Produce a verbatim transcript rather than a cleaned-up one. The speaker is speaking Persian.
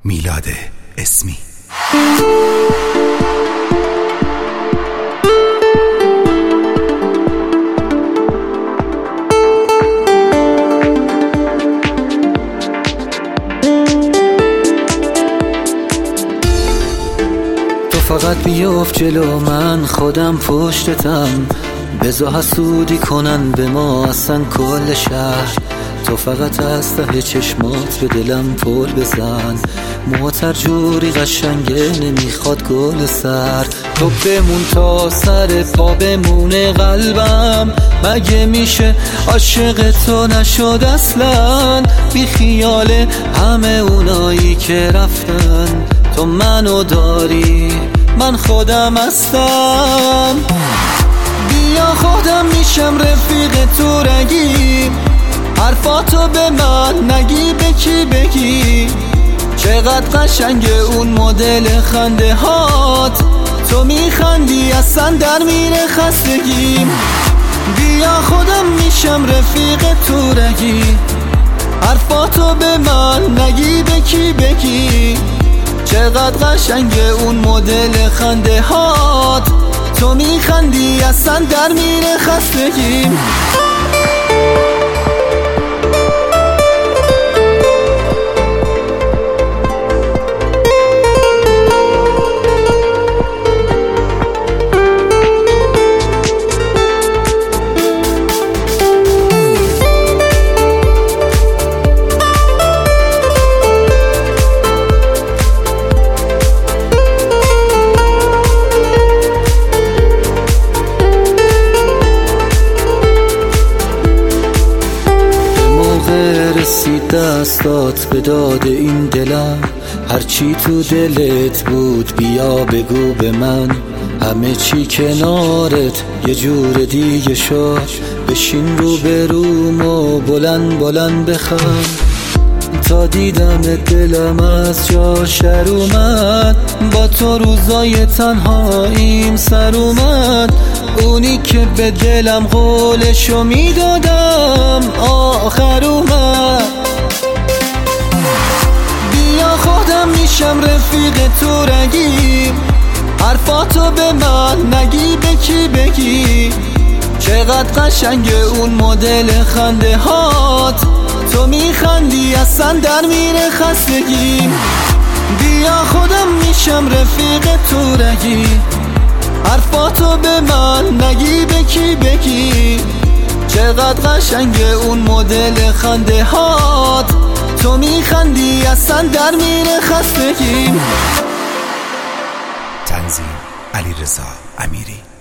میلاد اسمی. تو فقط بیفت جلو من، خودم پشتتم، بزا حسودی کنن به ما اصلا کل شهر. تو فقط از ته چشمات به دلم پل بزن، موتر جوری قشنگه نمیخواد گل سر. تو بمون تا سر پا بمونه قلبم، مگه میشه عاشق تو نشد اصلا؟ بی خیال همه اونایی که رفتن، تو منو داری من خودم هستم. بیا خودم میشم رفیق تو رگی، حرفاتو به من نگی به کی بگی. چقدر قشنگه اون مدل خنده هات، تو میخندی اصلا در میره خستگیم. بیا خودم میشم رفیق تو رگی، حرفاتو به من نگی به کی بگی. چقدر قشنگه اون مدل خنده هات، تو میخندی اصلا در میره خستگیم. رسید دستات به داد این دلم، هرچی تو دلت بود بیا بگو به من. همه چی کنارت یه جور دیگه شد، بشین رو به روم و بلند بلند بخند. تا دیدم دلم از جا شر اومد، با تو روزای تنهاییم سر اومد. اونی که به دلم قولشو میدادم آخر اومد. بیا خودم میشم رفیق تو رگی، حرفاتو به من نگی به کی بگی. چقدر قشنگه اون مدل خنده هات، تو میخندی اصلا در میره خستگیم. بیا خودم میشم رفیق تو رگی، حرفاتو به من نگی به کی بگی. چقدر قشنگه اون مدل خنده هات، تو میخندی اصلا در میره خستگیم. تنظیم علیرضا امیری.